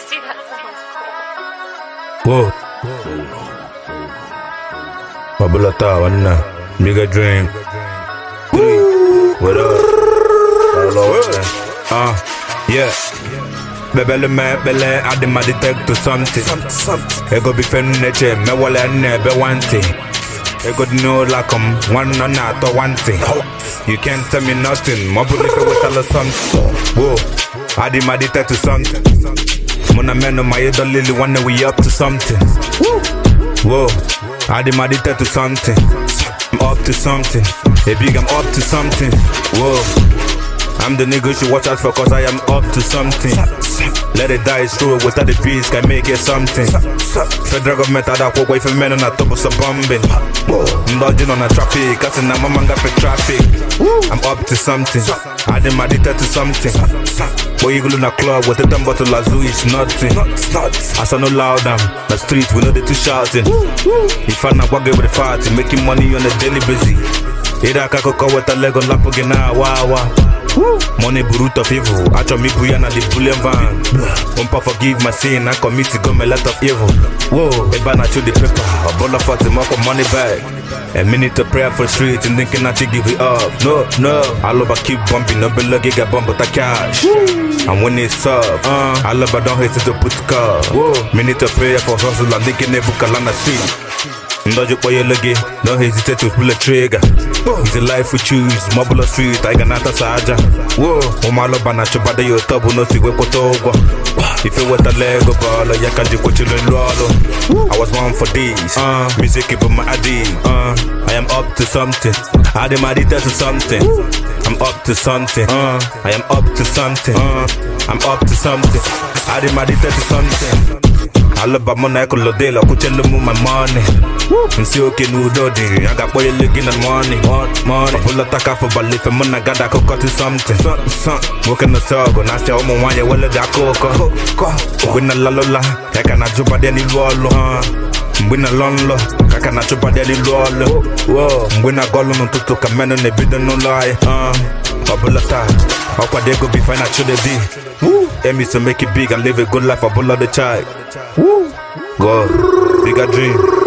See, that sounds cool. Whoa. Babulata, one bigger dream. What up? Yeah. Bebele me bele adi ma detect to something. Ego be furniture me wala nebe wanting. Ego know like one or not or one thing. You can't tell me nothing. Mobile if we tell us something. Whoa. Adi ma detect to something. Mona men on my head lily one we up to something. Whoa. Adi ma detect to something. I'm up to something. Hey big, I'm up to something. Whoa. I'm the nigga you should watch out for cause I am up to something. Let it die, it's true, without the peace can make it something. Federal government had a walk away from men on a top of some bombing. I'm dodging on a traffic, cause now my man got for traffic. I'm up to something, I did my addicted to something. Boy, you go in a club with a dumb bottle of zoo, it's nothing. I saw no loud down, the streets, we know they too shouting. If I'm not walking with the party, making money on a daily busy. Ida kakoko with a leg on lapogena, wow. Money brute of evil. I try me buya na the bullion van. Umpa forgive my sin. I commit to go a lot of evil. Whoa, eba na chew the paper. A ball of fat mark of money bag. A minute of prayer for street and thinking that you give it up. No. I love I keep bumping. No be lucky get bump but I cash. And when it's up, I love I don't hesitate to put car. Minute of prayer for hustle. I'm thinking they book a land of street. Ndodge boy you lucky, don't hesitate to pull a trigger. It's a life we choose, mobile street, I can not saja. Whoa, Omalo Banacho Bada yo tabu no si wekotogo. If you want a Lego ball, you can do what you learn. I was born for this, music keep my ID. I am up to something, I am addicted to something. I'm up to something, I am up to something. I'm up to something, I am addicted to something. I love my money, I could load it, I could tell them my money. And see okay, no dodgy. I got boy looking at money. I pull a taka for belief and money, I got that cocoa to something. Working the sub, and I say, oh, my one, you will let that cocoa. Win a la la, I cannot jump at any wall. Win a long low, I cannot jump at any wall. Whoa, win a golden to took a man on the bid no lie. Babulata, how could they go be fine at the D? Aim is to make it big and live a good life, I pull out the child. Go, bigger dream.